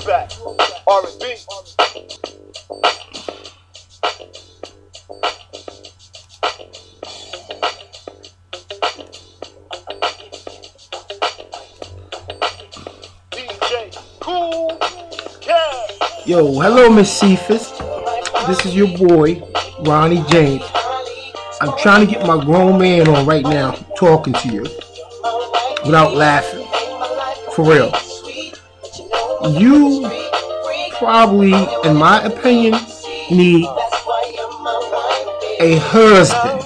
throwback, R&B. DJ Cool, yeah. Yo, hello Miss Cephas. This is your boy, Ronnie James. I'm trying to get my grown man on right now, talking to you, without laughing. For real. You probably, in my opinion, need a husband.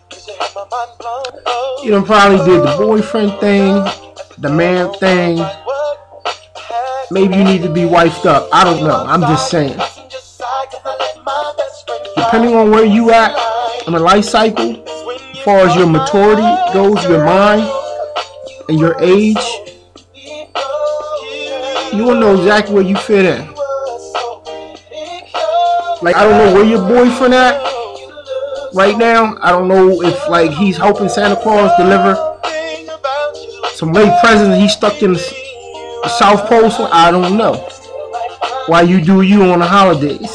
You done probably did the boyfriend thing, the man thing. Maybe you need to be wifed up. I don't know. I'm just saying. Depending on where you at in the life cycle, as far as your maturity goes, your mind, and your age, you will know exactly where you fit in. Like, I don't know where your boyfriend at right now. I don't know if, like, he's helping Santa Claus deliver some late presents. He's stuck in the South Pole, so I don't know. Why you do you on the holidays.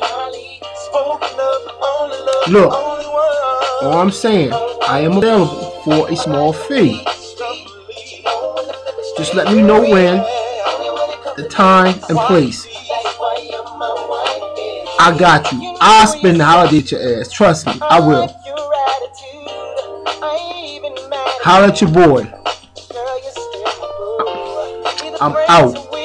Look, all I'm saying, I am available for a small fee. Just let me know when, the time, and place. I got you. I'll spend the holiday at your ass. Trust me, I will. Holla at your boy. I'm out.